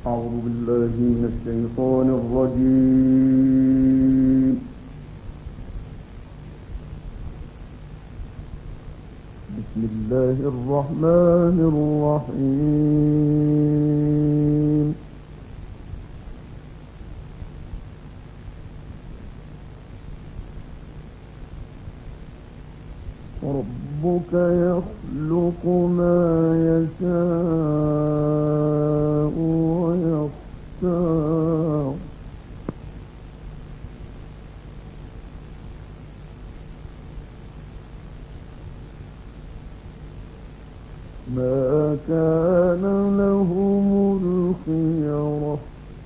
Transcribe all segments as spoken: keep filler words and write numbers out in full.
أعوذ بالله من الشيطان الرجيم. بسم الله الرحمن الرحيم. ربك يخلق ما يشاء ويختار ما كان لهم الخيرة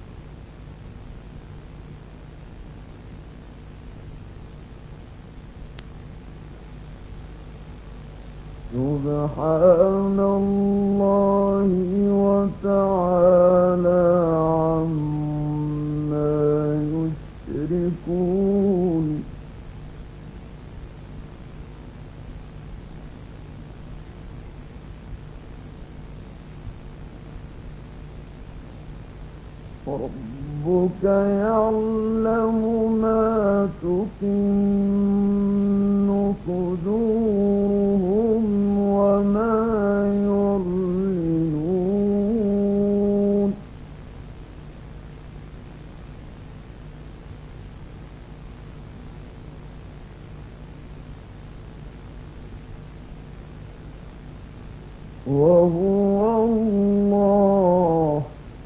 سبحان الله وتعالى عما يشركون. ربك يعلم ما تكن صدورهم وما يعلنون. وهو الله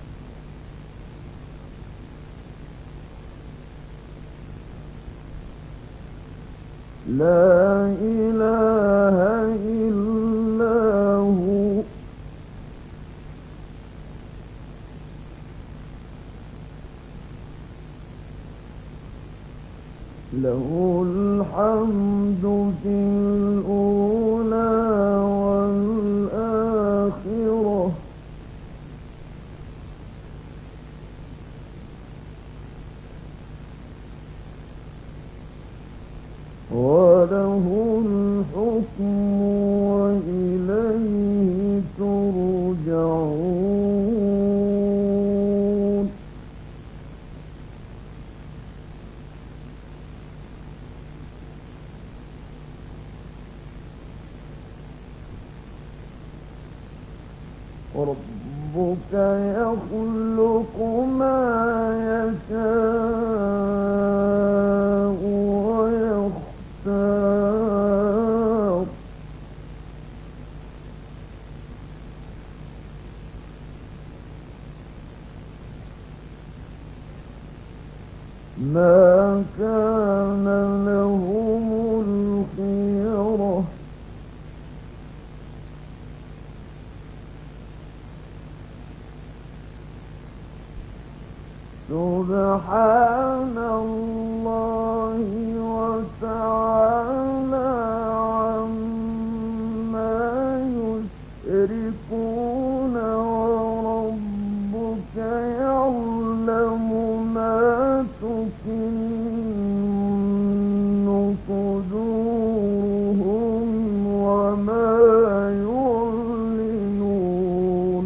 لا إله إلا هو له الحمد في الأولى والآخرة وله الحكم وإليه ترجعون. ربك يخلق ما يشاء ويختار ما كان لهم الخيرة سبحان الله وتعالى عما يشركون. وربك يعلم ما تكن صدورهم وما يعلنون.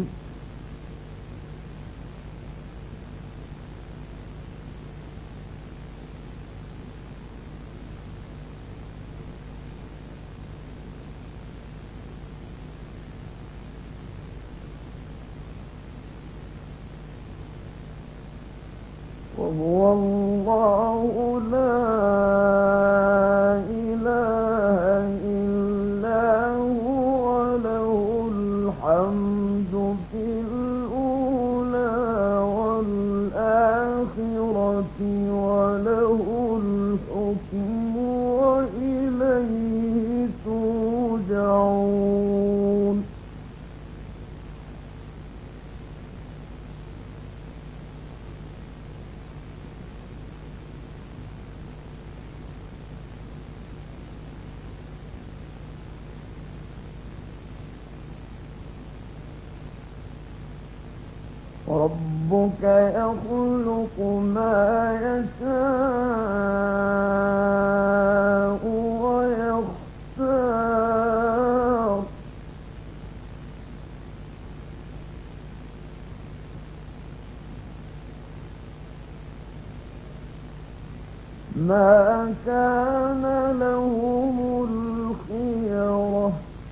وهو الله لا إله إلا هو له الحمد في الأولى والآخرة وله الحكم وإليه ترجعون. ربك يخلق ما يشاء ويختار ما كان لهم الخيرة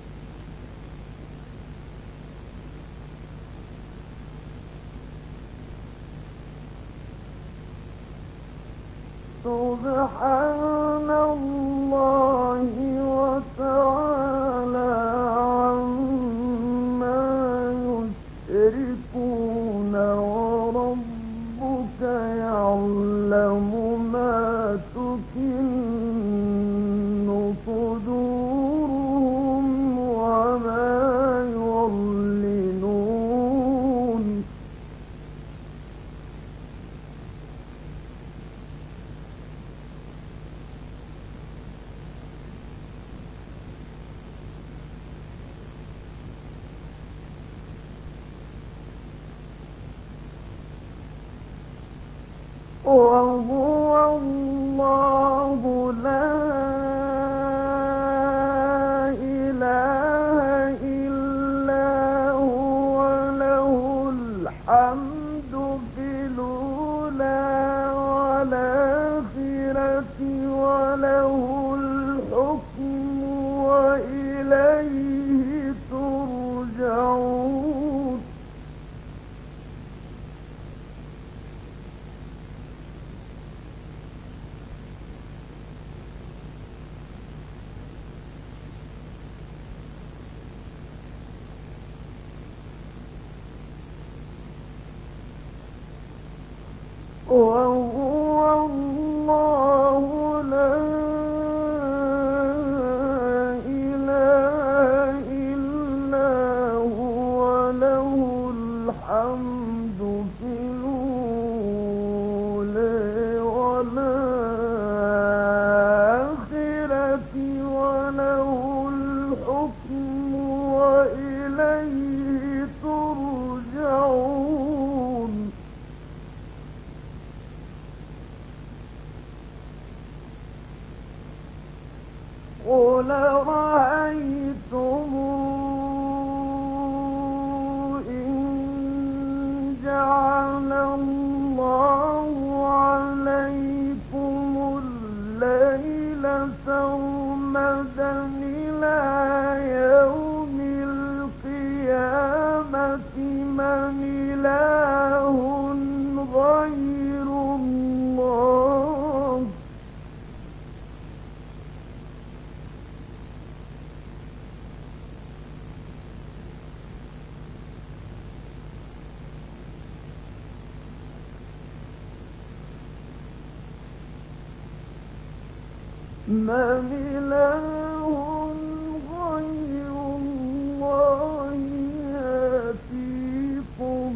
سبحان الله وتعالى عما يشركون وربك يعلم ما تكن صدورهم وما يعلنون وهو الله لا إله إلا هو له الحمد في الأولى والآخرة وله الحكم وإليه ترجعون وهو الله لا إله إلا هو له الحمد في الأولى والآخرة وله الحكم وإليه ترجعون قل رأيتم إن جعل الله عليكم الليل سرمدا إلى يوم القيامة من إله غير الله من إله غير الله يأتيكم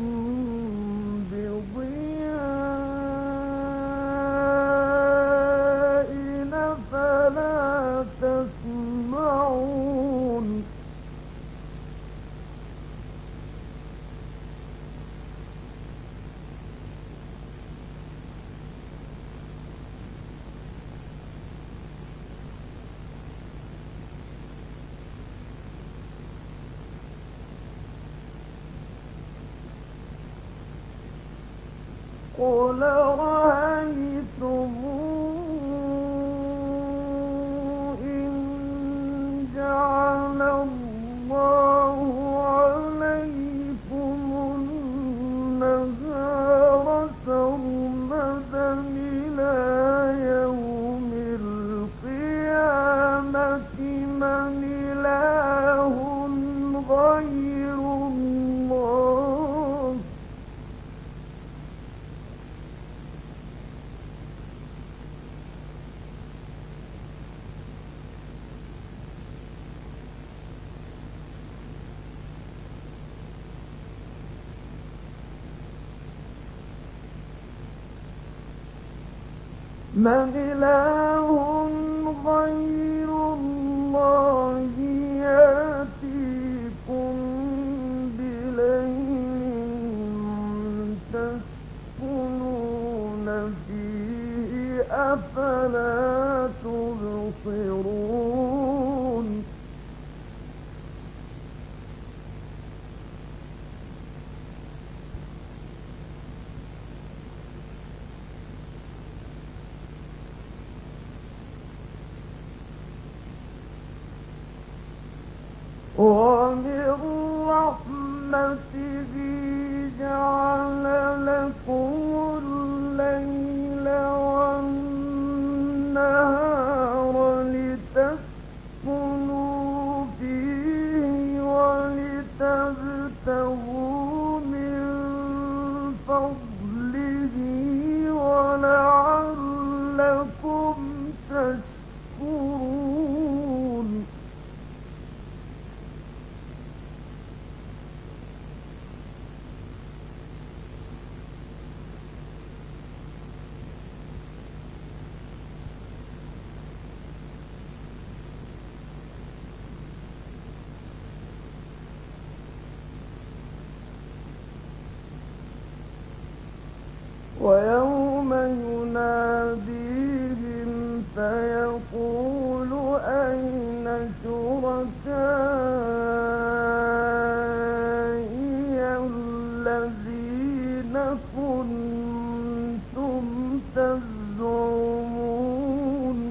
بضياء أفلا تسمعون قل رأيتم إن جعل الله عليكم النهار سرمدا إلى يوم القيامة من إله غير الله من إله غير الله يأتيكم بليل تسكنون فيه أفلا تبصرون ومن رحمته جعل لكم الليل والنهار لتسكنوا فيه ولتبتغوا من فضله ولعلكم تشكرون. ويوم يناديهم فيقول أين شركائي الذين كنتم تزعمون.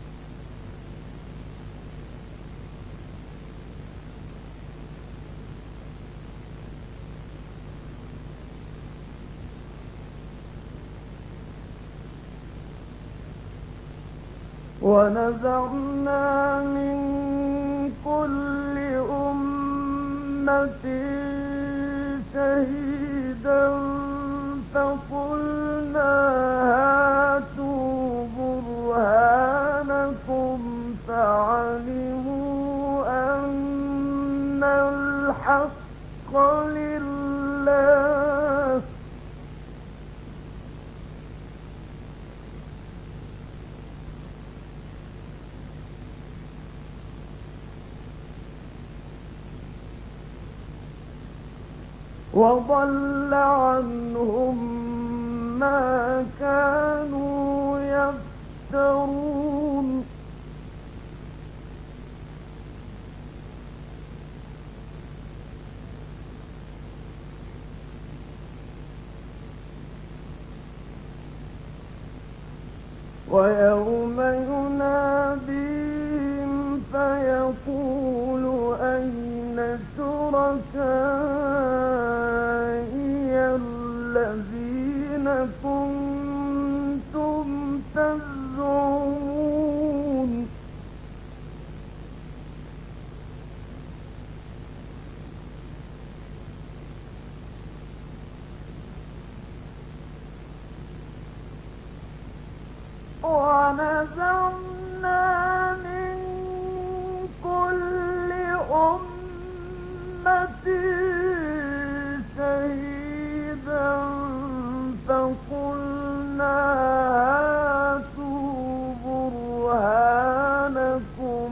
ونزعنا من كل أمة شهيدا فقلنا هاتوا برهانكم فعلموا أن الحق لله. وضل عنهم ما كانوا يفترون. ويوم يناديهم فيقول أين شركائي الذين كنتم تزعمون. ونزعنا من كل أمة شهيدا فقلنا هاتوا برهانكم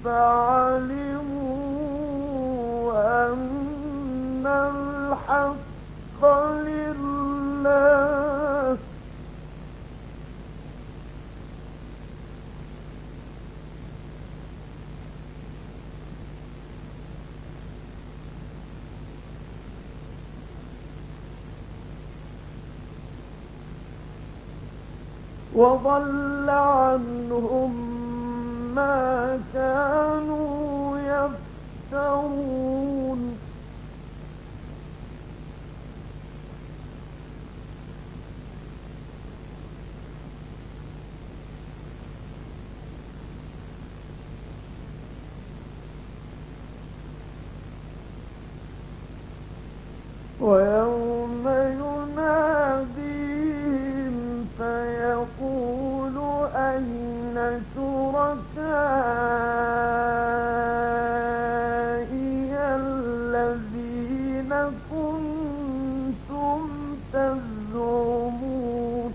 فعلموا أن الحق لله. وضل عنهم ما كانوا يفترون. ويوم يناديهم فيقول أين شركائي الذين كنتم تزعمون.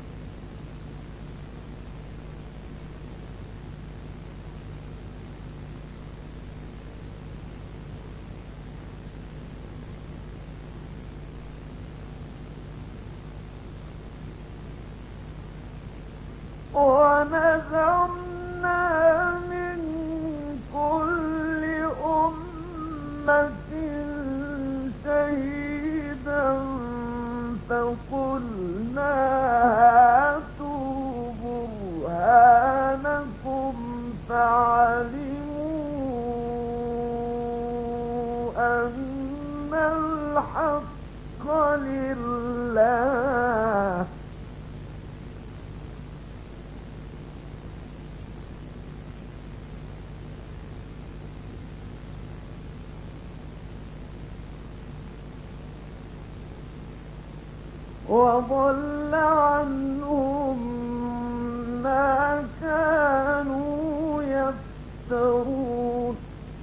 ونزعنا من كل أمة شهيدا فقلنا هاتوا برهانكم فعلموا الحق لله وضل عنهم ما كانوا يفترون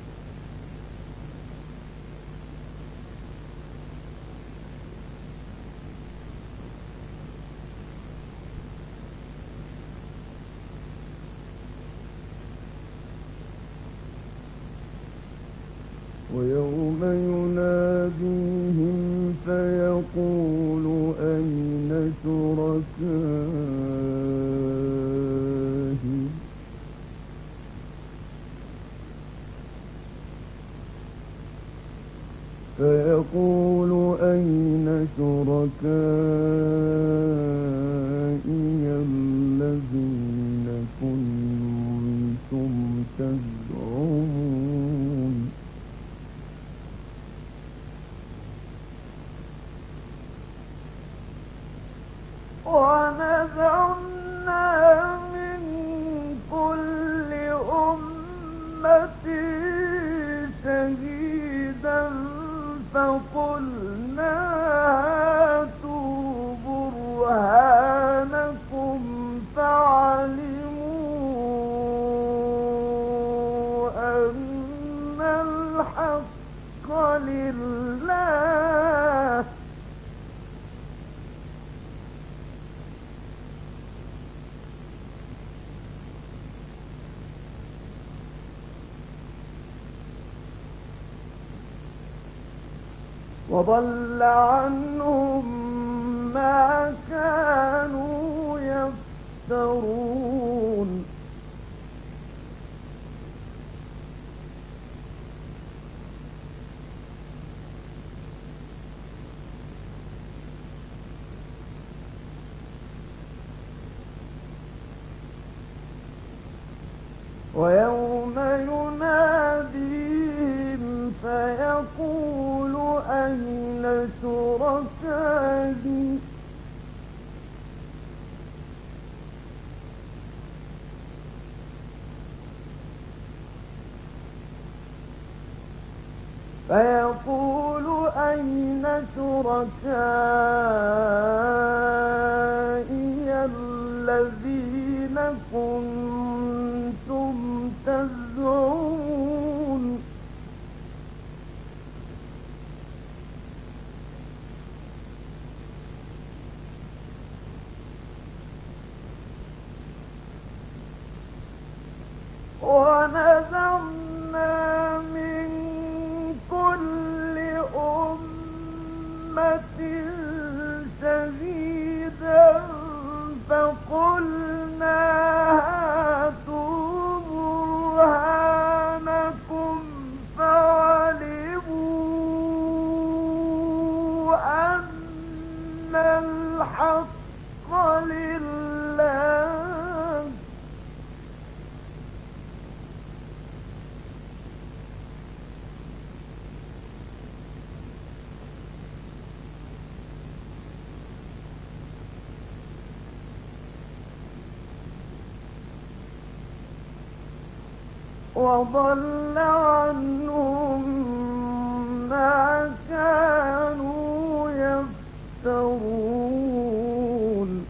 ويوم يناديهم فيقول أين شركائي فيقول أين شركائي الذين كنتم تزعمون ونزعنا من كل أمة شهيدا فقلنا هاتوا برهانكم فعلموا أن الحق لله وضل عنهم ما كانوا يفترون ويوم يناديهم فيقول أين شركائي فيقول أين شركائي الذين كنتم تزعمون ونزعنا من كل أمة شهيدا فقلنا هاتوا برهانكم فعلموا أن الحق لله وضل عنهم ما كانوا يفترون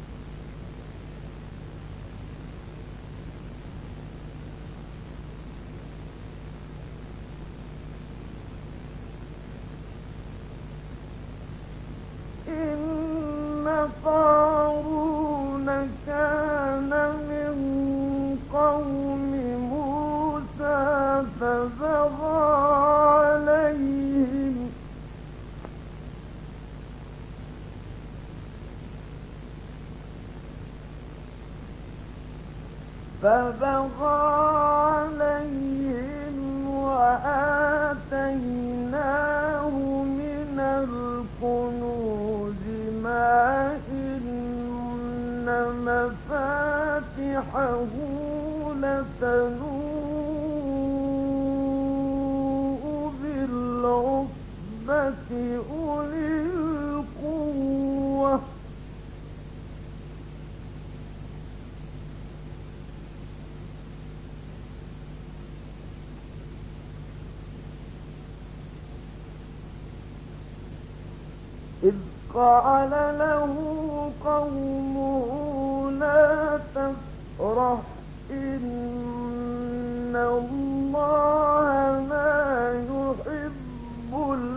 إن قارون كان من قوم فبغى عليهم فبغى عليهم وآتيناه من الكنوز ما إن مفاتحه لتنوء بالعصبة أولي القوة إذ قال له قومه لا تفرح إن الله لا يحب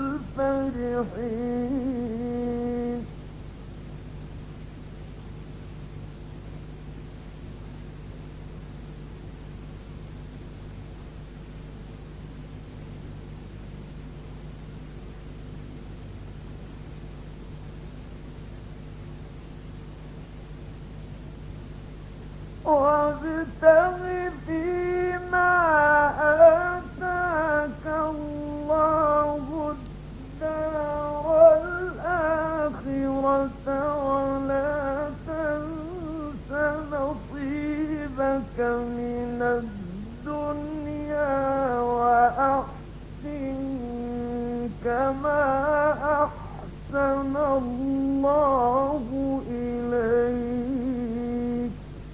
الفرحين وابتغ فيما آتاك الله الدار الآخرة ولا تنس نصيبك من الدنيا وأحسن كما أحسن الله إليك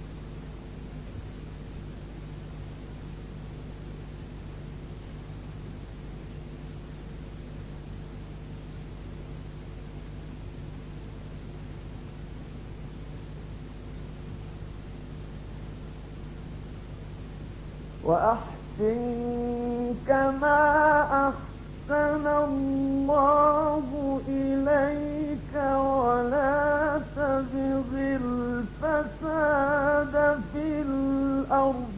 وأحسن كما أحسن الله إليك ولا تبغ الفساد في الأرض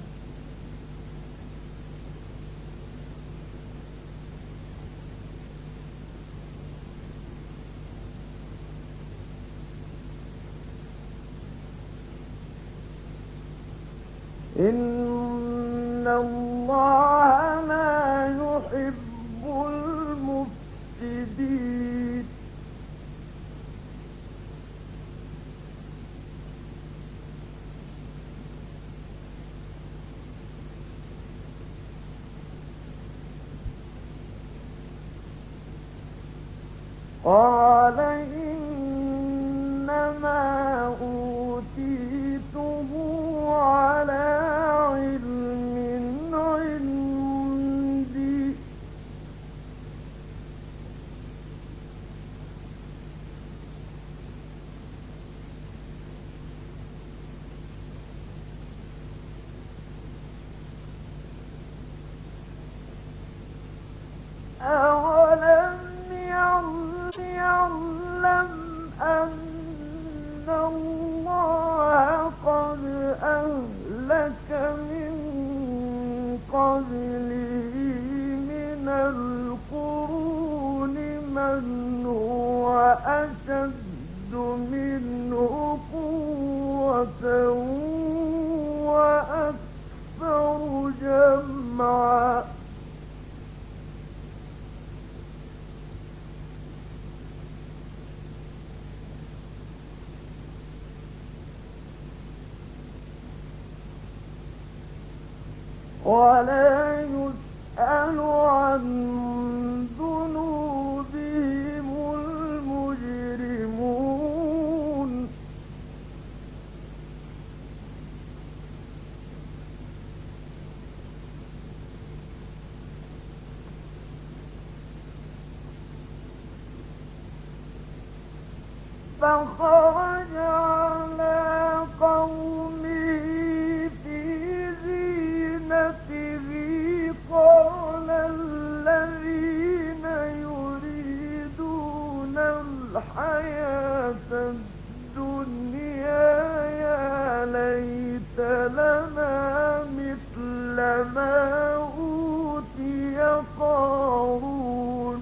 إن الله لا يحب المفسدين قال إنما أوتيته على علم عندي أولم يعلم أن الله قد أهلك من قبله من القرون من هو أشد منه قوة وأكثر جمعا ولا يسأل عن ذنوبهم المجرمون فخرج على قومه في زينته قال الذين يريدون الحياة الدنيا يا ليت لنا مثل ما أوتي قارون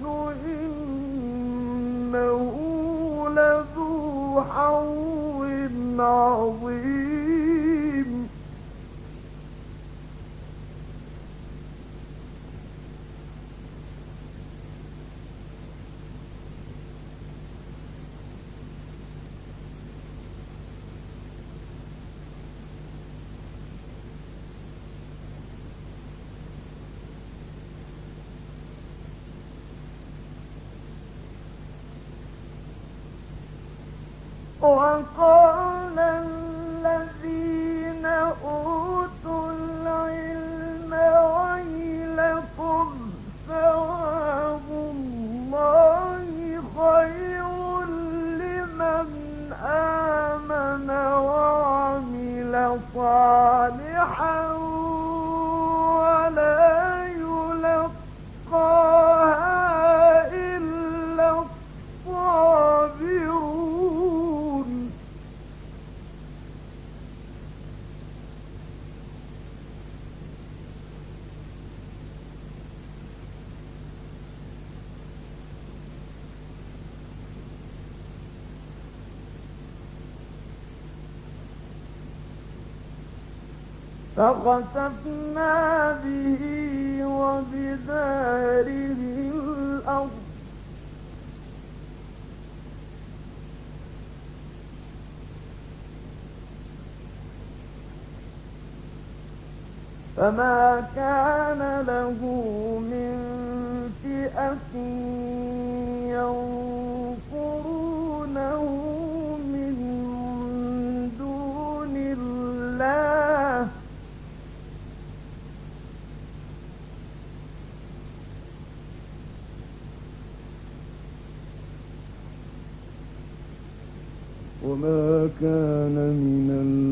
إنه لذو حظ عظيم وقال الذين أوتوا العلم ويلكم ثواب الله خير لمن آمن وعمل صالحا ولا يلقاها إلا الصابرون. فخسفنا به وبداره الأرض فما كان له من فئة ينصرونه من دون الله وما كان من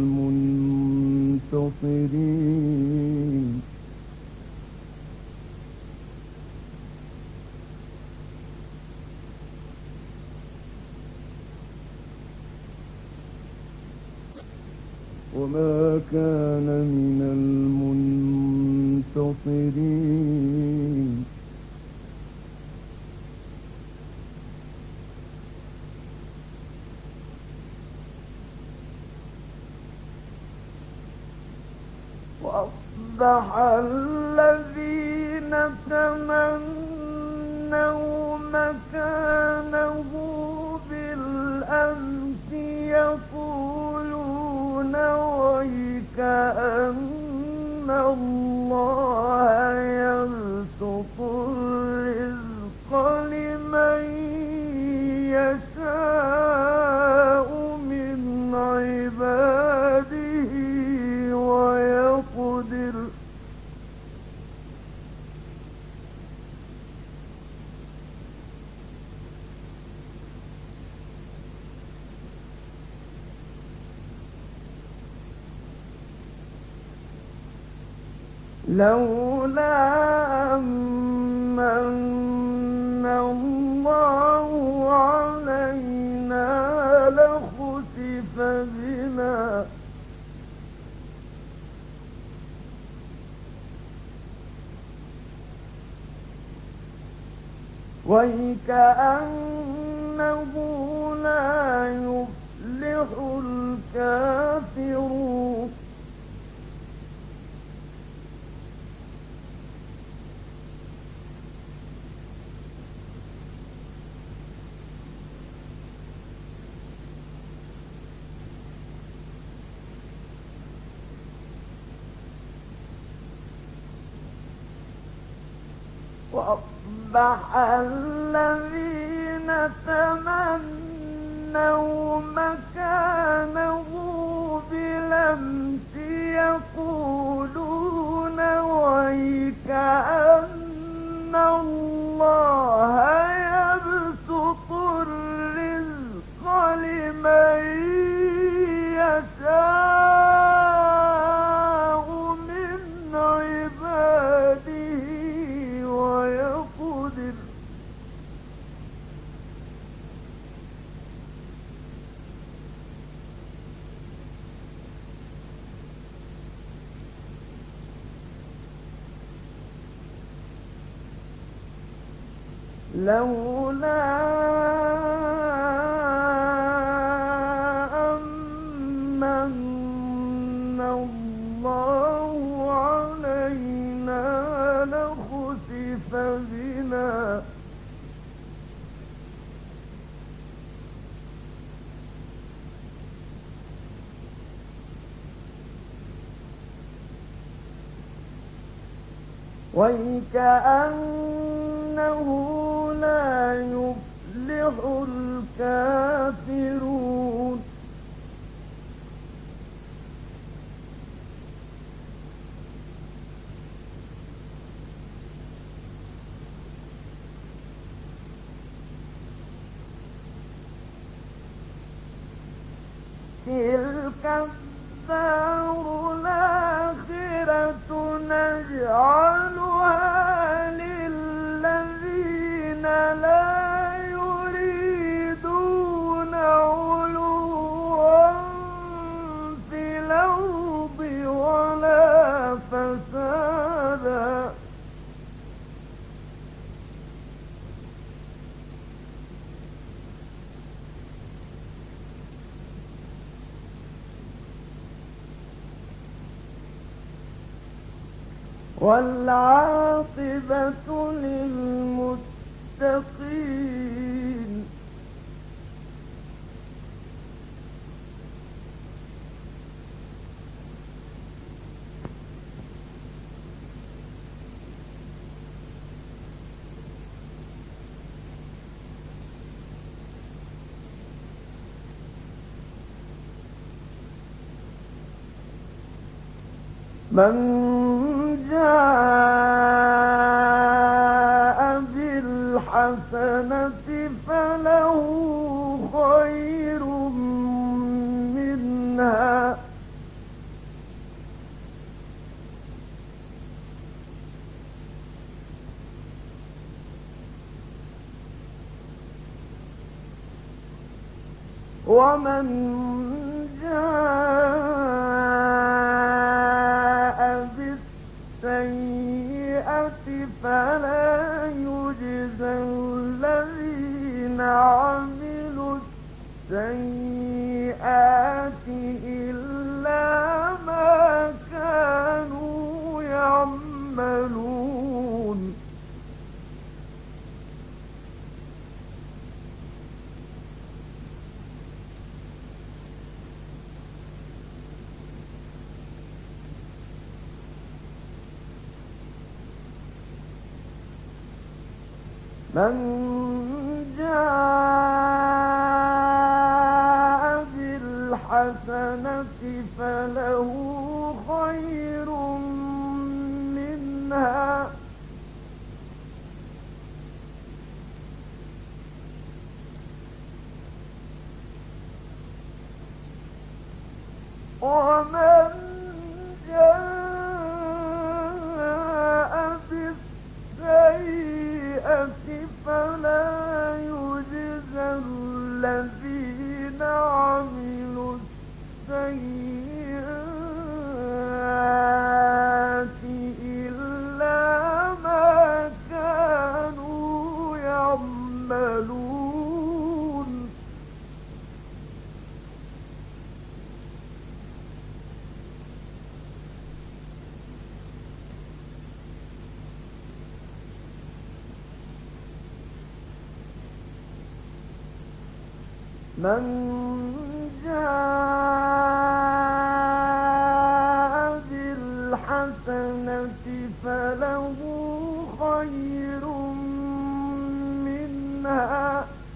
المنتصرين. وما كان من المنتصرين. وأصبح الذين تمنوا مكانه بالأمس يقولون ويكأن الله يبسط الرزق لمن يشاء من عباده ويقدر لولا أمن الله علينا لخسف بنا ويكأنه لا يفلح الكافرون. وأصبح الذين تمنوا مكانه بالأمس يقولون ويكأن الله يبسط الرزق لمن يشاء من عباده ويقدر لولا أمن الله علينا لخسف بنا ويكأنه لا يفلح الكافرون. تلك الدار الآخرة نجعلها للذين لا يريدون علوا في الأرض ولا فسادا والعاقبة للمتقين. من جاء بالحسنة فله خير منها ومن جاء بالسيئة فلا يجزى الذين عملوا السيئات إلا ما كانوا يعملون. من جاء بالحسنة فله خير منها ومن جاء بالسيئة فلا يجزى الذين عملوا السيئات إلا ما كانوا يعملون. من جاء بالحسنة فله خير منها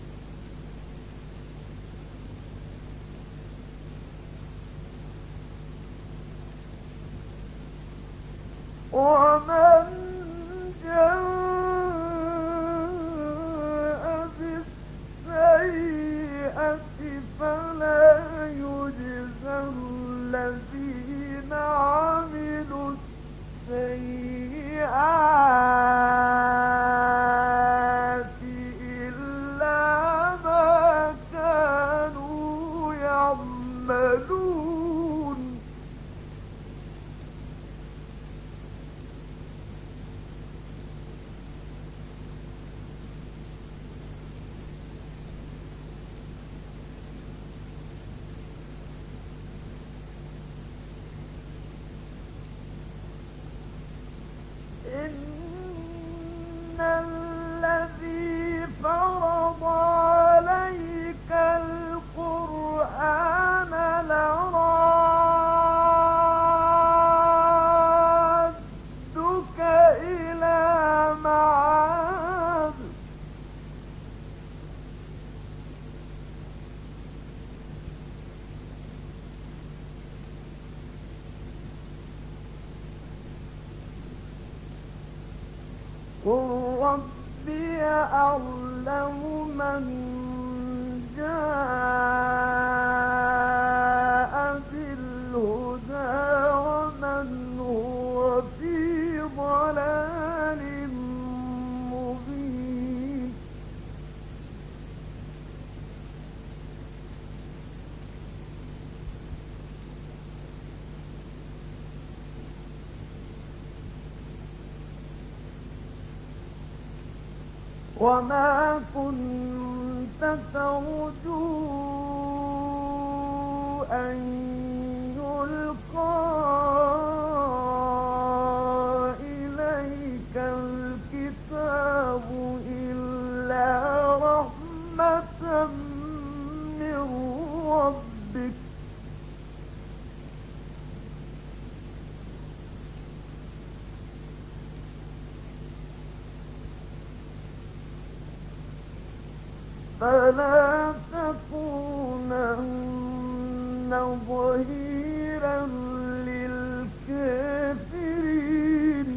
ومن جاء بالسيئة فلا يجزى الذين عملوا السيئات إلا ما كانوا يعملون. إن الذي فرض عليك القرآن لرادك إلى معاد قل ربي أعلم من جاء وما كنت ترجو أن يلقى إليك الكتاب إلا رحمة من ربك فلا تكونن ظهيرا للكافرين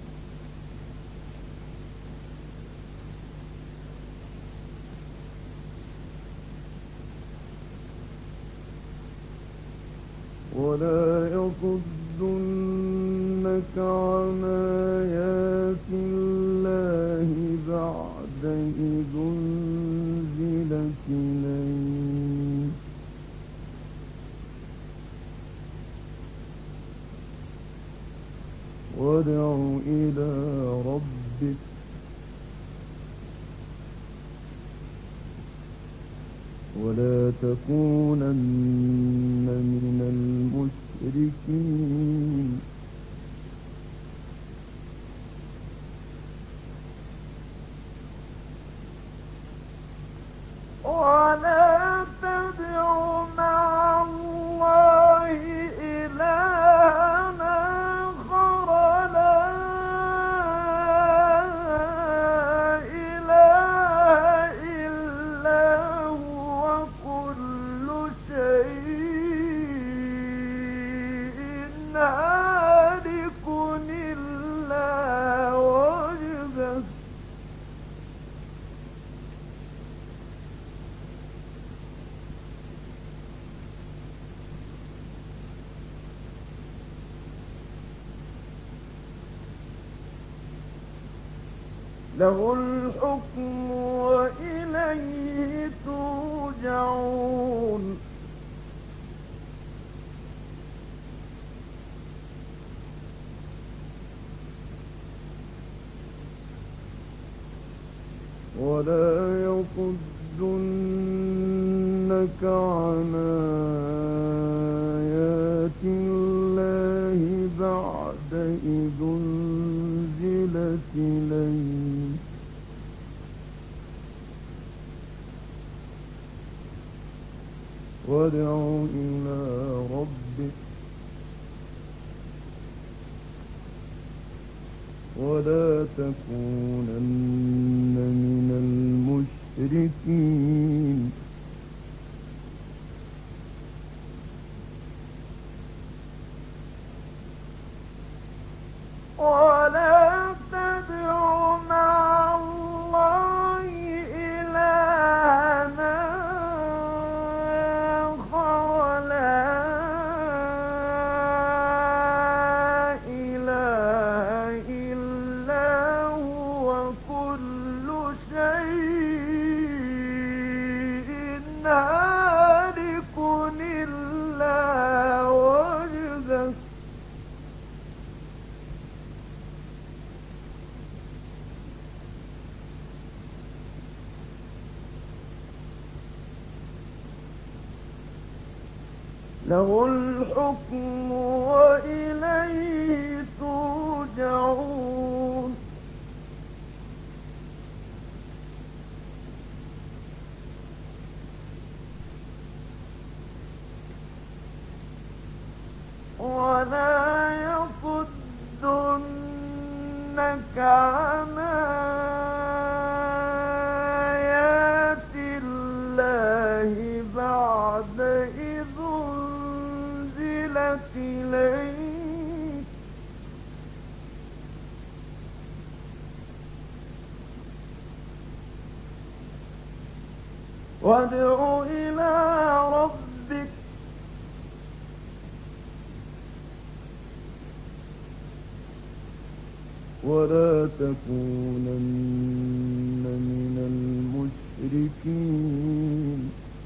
ولا يصدنك عن آيات الله بعد إذ أنزلت إليك وادع إلى ربك ولا تكونن من المشركين ولا تدع مع الله إلهًا آخر لا إله إلا هو كل شيء هالك إلا وجهه له الحكم وإليه ترجعون ولا يصدنك عن آيات الله بعد إذ أنزلت إليك وادع إلى ربك ولا تكونن من المشركين ولا تدع مع الله إلهًا آخر لا إله إلا هو كل شيء هالك إلا وجهه له الحكم وإليه ترجعون ولا يصدنك عن آيات الله بعد إذ أنزلت إليك وادع إلى ربك ولا تكونن من المشركين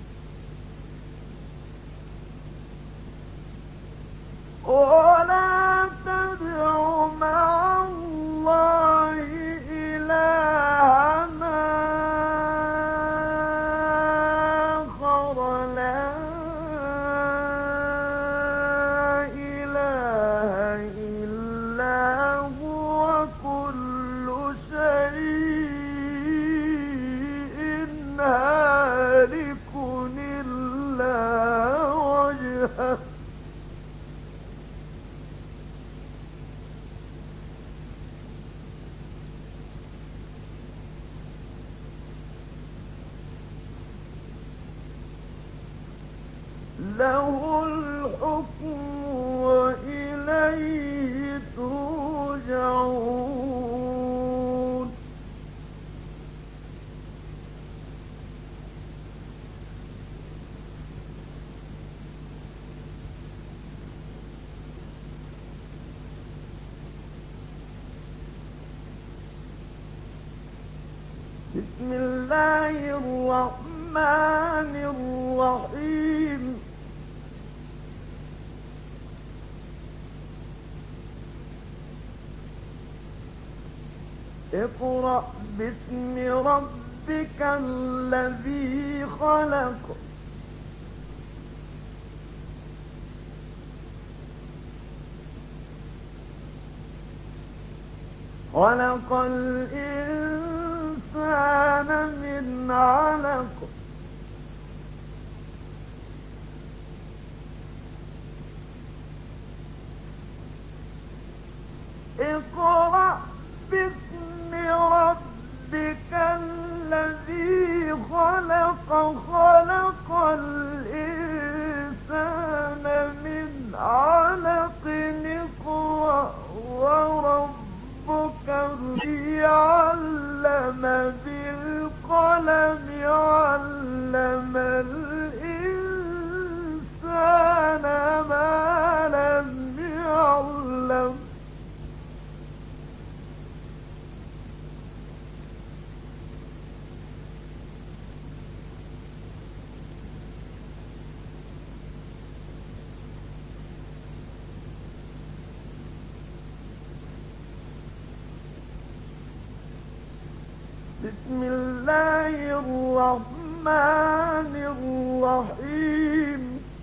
ولا تدع مع الله إلهًا له الحكم وإليه ترجعون بسم الله الرحمن الرحيم اقرأ باسم ربك الذي خلق خلق الإنسان من علق اقرأ باسم ربك الذي خلق خلق الإنسان من علق اقرأ وربك الذي علم بالقلم علم الإنسان ما لم يعلم بسم الله الرحمن الرحيم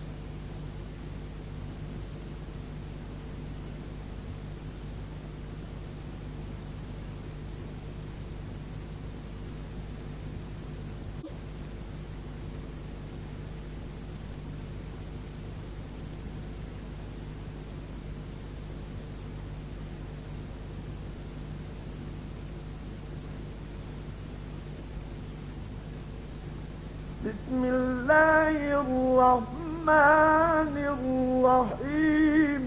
بسم الله الرحمن الرحيم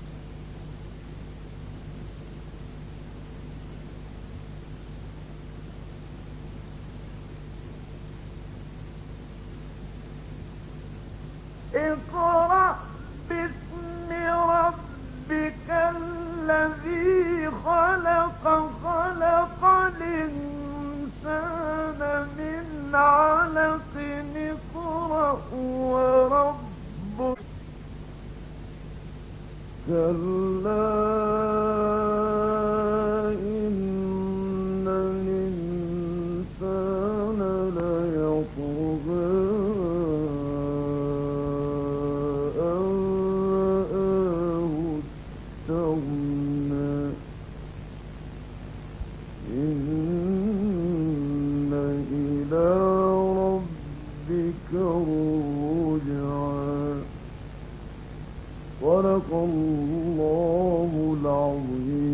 اقرأ باسم ربك الذي خلق خلق الإنسان من علق اقرأ وربك كلا إن الإنسان ليطغى أن رآه استغنى إن إلى ربك الرجعى صدق الله العظيم.